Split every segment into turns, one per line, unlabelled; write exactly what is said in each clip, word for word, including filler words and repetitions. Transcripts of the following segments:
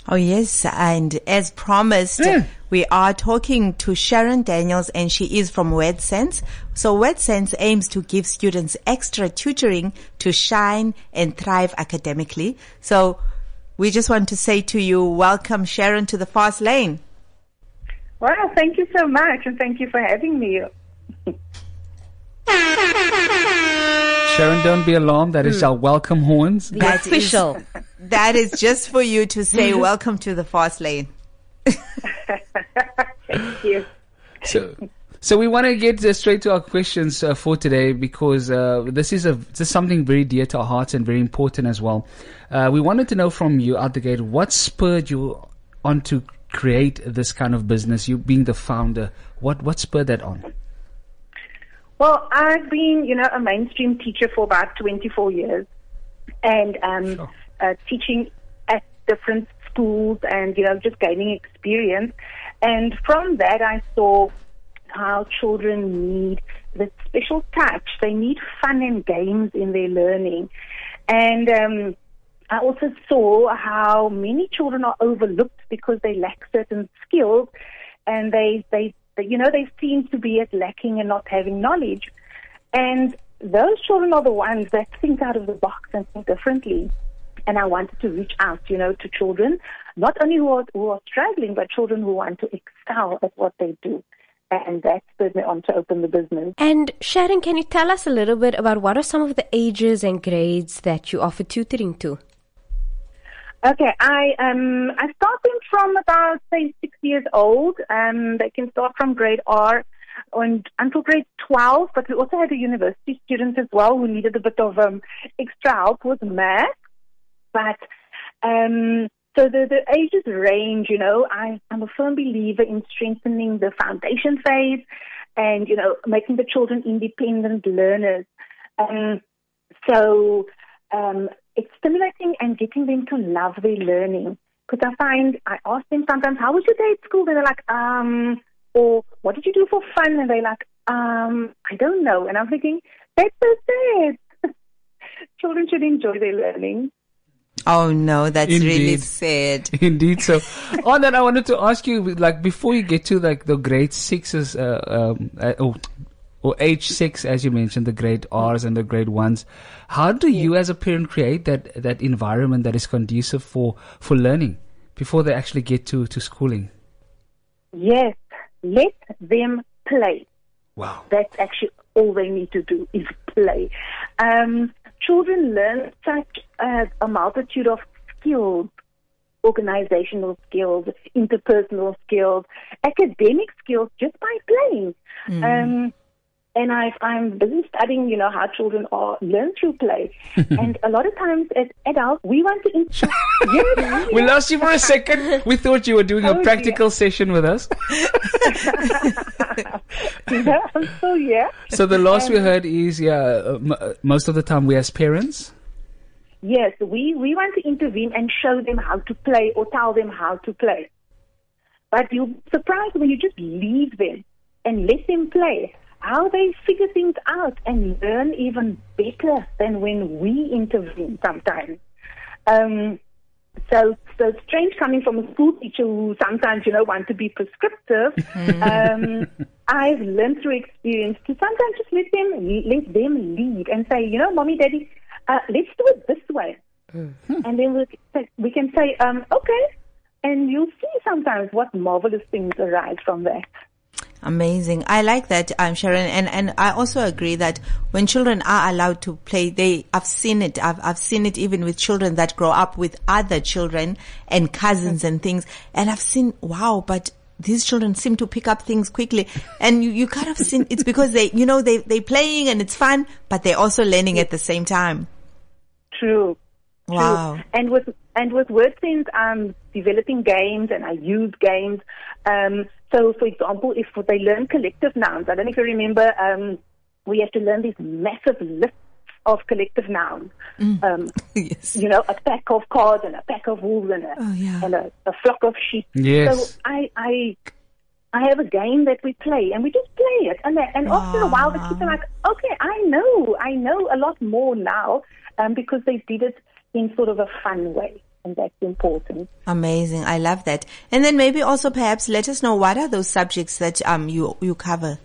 Oh, yes. And as promised, mm. we are talking to Sharon Daniels, and she is from WordSense. So WordSense aims to give students extra tutoring to shine and thrive academically. So we just want to say to you, welcome, Sharon, to the Fast Lane.
Well, thank you so much, and thank you for having me.
Sharon, don't be alarmed. That is mm. our welcome horns.
That's official. Is, that is just for you to say welcome to the Fast Lane.
Thank you.
So, so we want to get uh, straight to our questions uh, for today, because uh, this is a this is something very dear to our hearts and very important as well. Uh, we wanted to know from you out the gate, what spurred you on to create this kind of business? You being the founder, what what spurred that on?
Well, I've been, you know, a mainstream teacher for about twenty-four years, and um, sure. uh, teaching at different schools, and you know, just gaining experience. And from that, I saw how children need this special touch. They need fun and games in their learning, and um, I also saw how many children are overlooked because they lack certain skills, and they they. You know, they seem to be at lacking and not having knowledge. And those children are the ones that think out of the box and think differently. And I wanted to reach out, you know, to children, not only who are, who are struggling, but children who want to excel at what they do. And that spurred me on to open the business.
And Sharon, can you tell us a little bit about what are some of the ages and grades that you offer tutoring to?
Okay, I um I start them from about say six years old. Um, they can start from grade R and until grade twelve. But we also had a university student as well who needed a bit of um extra help with math. But um, so the the ages range. You know, I I'm a firm believer in strengthening the foundation phase, and you know, making the children independent learners. Um, so um. It's stimulating and getting them to love their learning. Because I find, I ask them sometimes, how was your day at school? And they're like, um, or what did you do for fun? And they're like, um, I don't know. And I'm thinking, that's so sad. Children should enjoy their learning.
Oh no, that's
Indeed.
really sad.
Indeed. So on that, I wanted to ask you, like, before you get to like the grade sixes, uh, um, uh, oh, or age six, as you mentioned, the grade R's and the grade ones. How do you as a parent create that, that environment that is conducive for, for learning before they actually get to, to schooling?
Yes, let them play.
Wow.
That's actually all they need to do is play. Um, children learn such uh, a multitude of skills, organizational skills, interpersonal skills, academic skills just by playing. Mm. Um, And I've, I'm busy studying, you know, how children are learn through play. And a lot of times as adults, we want to... In- yes,
we lost you for a second. We thought you were doing oh, a practical dear. session with us.
No, I'm still here.
So the last um, we heard is, yeah, uh, m- most of the time we as parents?
Yes, we, we want to intervene and show them how to play or tell them how to play. But you'll be surprised when you just leave them and let them play, how they figure things out and learn even better than when we intervene sometimes. Um, so, so it's strange coming from a school teacher who sometimes, you know, want to be prescriptive. um, I've learned through experience to sometimes just let them, let them lead and say, you know, mommy, daddy, uh, let's do it this way. Mm-hmm. And then we can, we can say, um, okay. And you'll see sometimes what marvelous things arise from that.
Amazing. I like that, um, Sharon, and, and I also agree that when children are allowed to play, they, I've seen it, I've, I've seen it even with children that grow up with other children and cousins and things, and I've seen, wow, but these children seem to pick up things quickly, and you, you kind of seen, it's because they, you know, they, they playing and it's fun, but they're also learning at the same time.
True.
Wow.
True. And with, and with WordSense, I'm developing games and I use games, um, So, for example, if they learn collective nouns, I don't know if you remember, um, we have to learn these massive lists of collective nouns. Mm. Um, yes. You know, a pack of cards and a pack of wolves and a, oh, yeah. and a, a flock of sheep.
Yes.
So I, I, I have a game that we play, and we just play it. And, and wow. after a while, the kids are like, okay, I know, I know a lot more now, um, because they did it in sort of a fun way. and that's important.
Amazing. I love that. And then maybe also perhaps let us know what are those subjects that um you you cover.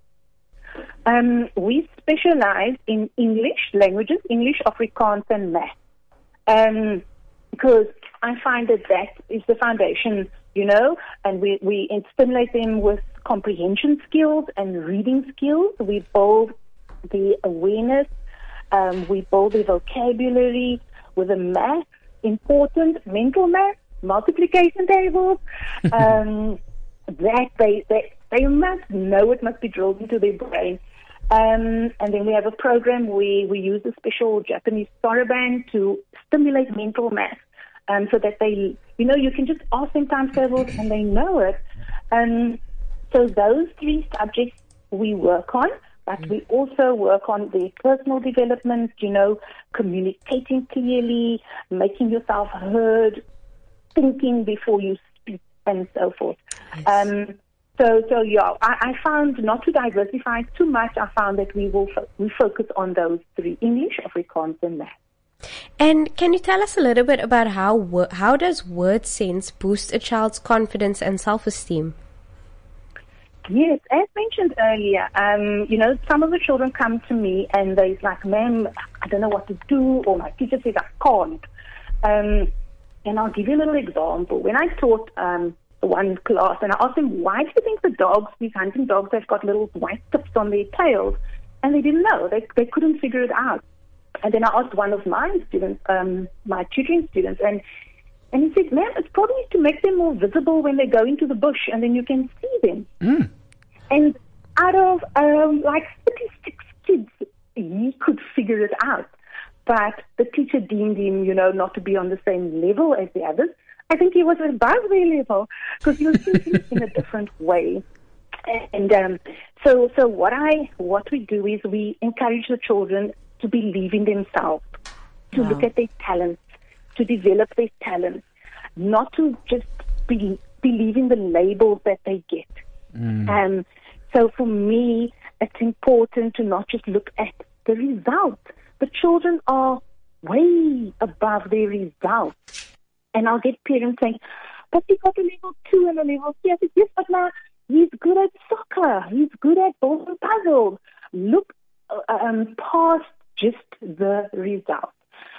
Um, we specialize in English languages, English, Afrikaans, and math. Um, because I find that that is the foundation, you know, and we, we stimulate them with comprehension skills and reading skills. We build the awareness, um, we build the vocabulary with the math, important mental math, multiplication tables, um, that they, they, they must know, it must be drilled into their brain. Um, and then we have a program where we use a special Japanese soroban to stimulate mental math, um, so that they, you know, you can just ask them times tables and they know it. Um, so those three subjects we work on, but we also work on their personal development, you know, communicating clearly, making yourself heard, thinking before you speak, and so forth.
Yes.
Um, So, so yeah, I, I found not to diversify too much. I found that we will fo- we focus on those three: English, Afrikaans, and math.
And can you tell us a little bit about how wo- how does word sense boost a child's confidence and self-esteem?
Yes, as mentioned earlier, um, you know, some of the children come to me and they're like, "Ma'am, I don't know what to do," or "My teacher says I can't." Um, and I'll give you a little example. When I taught um, one class, and I asked them, "Why do you think the dogs, these hunting dogs, have got little white tips on their tails?" And they didn't know. They they couldn't figure it out. And then I asked one of my students, um, my tutoring students, and and he said, "Ma'am, it's probably to make them more visible when they go into the bush, and then you can see them."
Mm.
And out of um, like thirty-six kids, he could figure it out. But the teacher deemed him, you know, not to be on the same level as the others. I think he was above their level because he was thinking in a different way. And um, so, so what I what we do is we encourage the children to believe in themselves, to
Wow.
look at their talents, to develop their talents, not to just be, believe in the labels that they get.
Mm.
Um, so for me, it's important to not just look at the results. The children are way above their results. And I'll get parents saying, "But he got a level two and a level three." I said, "Yes, but now he's good at soccer. He's good at building puzzles. Look uh, um, past just the results."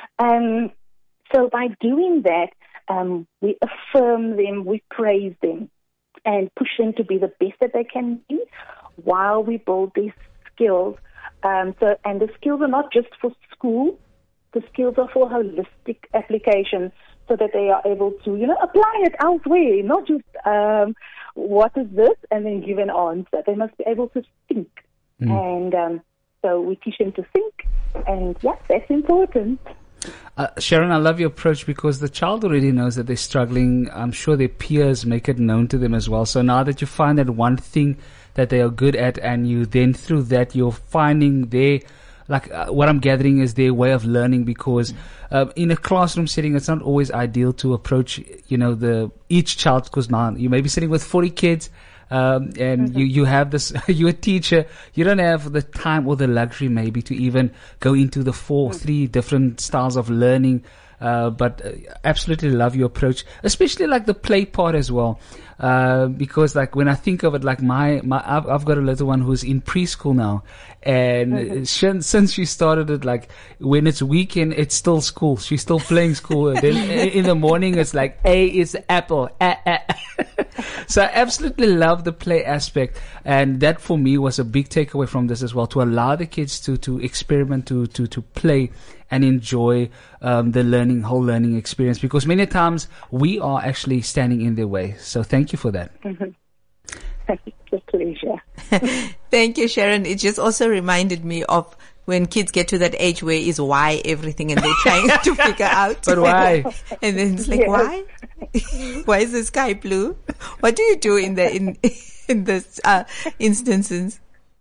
Um, so by doing that, um, we affirm them, we praise them, and push them to be the best that they can be while we build these skills. Um, so, and the skills are not just for school. The skills are for holistic application, so that they are able to, you know, apply it elsewhere, not just um, what is this and then give an answer. They must be able to think. Mm. And um, so we teach them to think, and yes, that's important.
Uh, Sharon, I love your approach because the child already knows that they're struggling. I'm sure their peers make it known to them as well. So now that you find that one thing that they are good at, and you then through that you're finding their, like uh, what I'm gathering is their way of learning, because uh, in a classroom setting it's not always ideal to approach, you know, the each child, because now you may be sitting with forty kids. Um, and mm-hmm. you, you have this, you're a teacher, you don't have the time or the luxury maybe to even go into the four, mm-hmm. three different styles of learning. Uh, but uh, absolutely love your approach, especially like the play part as well. Uh, because like when I think of it, like my, my, I've, I've got a little one who's in preschool now, and mm-hmm. she, since she started it, like when it's weekend, it's still school. She's still playing school. And then in the morning, it's like A is apple. Ah, ah. So I absolutely love the play aspect, and that for me was a big takeaway from this as well, to allow the kids to, to experiment, to, to, to play and enjoy um, the learning, whole learning experience, because many times we are actually standing in their way. So thank you for that.
Mm-hmm. It's a pleasure.
Thank you, Sharon. It just also reminded me of when kids get to that age where is why everything, and they're trying to figure out.
But why?
And then it's like, yes. why? Why is the sky blue? What do you do in the in in this uh, instances?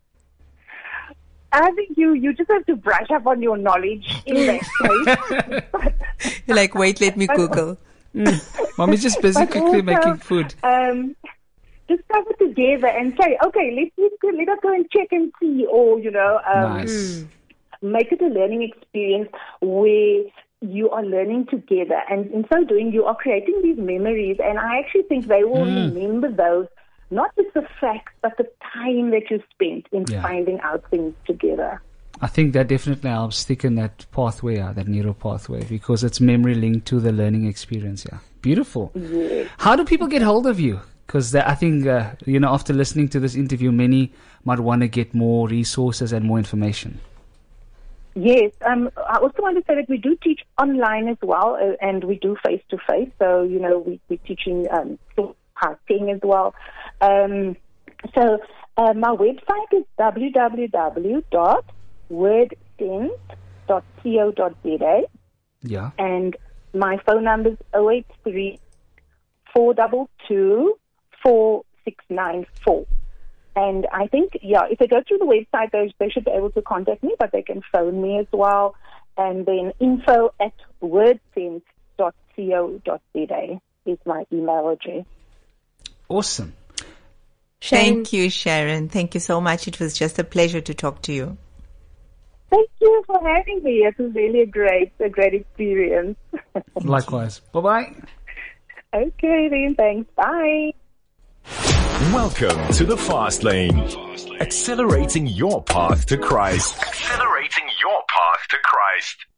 I think you, you just have to brush up on your knowledge in that case.
You're like, wait, let me Google.
Mm. Mommy's just busy quickly also, making food.
Um, discuss it together and say, okay, let's, let's go, let us go and check and see, or, you know, um,
nice.
make it a learning experience where you are learning together. And in so doing, you are creating these memories. And I actually think they will mm. remember those, not just the facts, but the time that you spent in yeah. finding out things together.
I think that definitely helps thicken that pathway, uh, that neural pathway, because it's memory linked to the learning experience. Yeah, beautiful.
Yes.
How do people get hold of you? Because I think, uh, you know, after listening to this interview, many might want to get more resources and more information.
Yes. Um, I also want to say that we do teach online as well, uh, and we do face-to-face. So, you know, we, we're teaching um, Gauteng as well. Um, so uh, my website is w w w dot wordsense dot co dot z a.
Yeah.
And my phone number is zero eight three, four two two, four six nine four. And I think, yeah, if they go through the website, they, they should be able to contact me, but they can phone me as well. And then info at wordsense dot co dot z a is my email address.
Awesome.
Sharon. Thank you, Sharon. Thank you so much. It was just a pleasure to talk to you.
Thank you for having me. It was really a great, a great experience.
Likewise. Bye-bye.
Okay, then. Thanks. Bye.
Welcome to the Fast Lane. Accelerating your path to Christ. Accelerating your path to Christ.